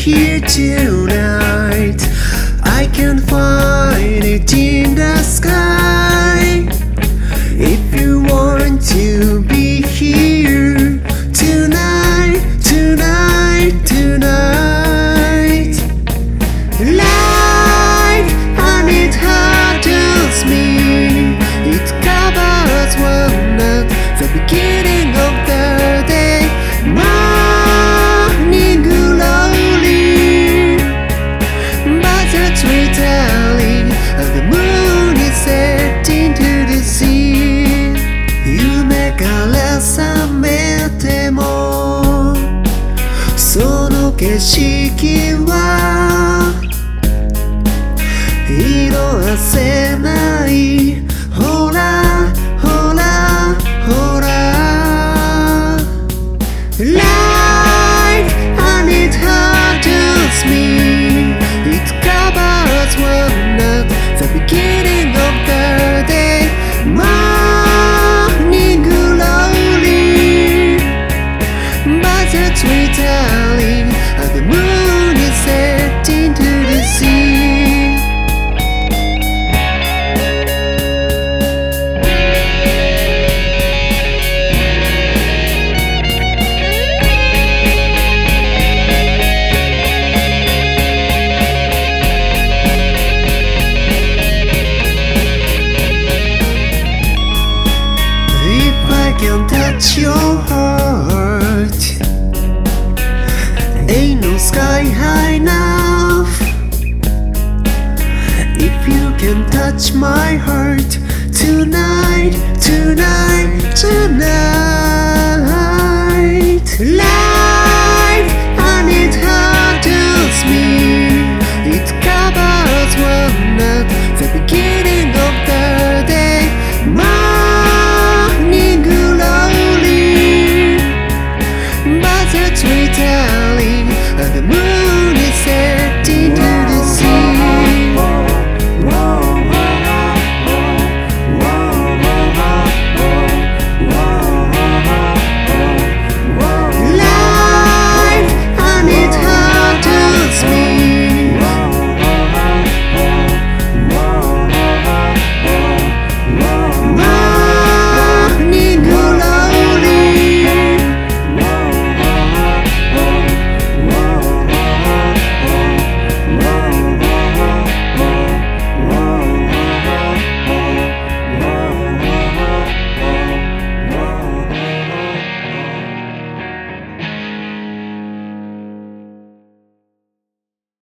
here tonight. I can find it in the sky. If you want to be here tonight, tonight, tonight. Light and it hurts me. It covers one at the beginning of the day. Morning glory, but the retelling of the moon is setting to the sea. 夢から覚めてもその景色は色あせない。ほらほらほら Light and it hurts me. It covers one at the beginning of the day. Morning glory, but the retelling of the moon is setting to the sea. Can touch your heart. Ain't no sky high enough. If you can touch my heart,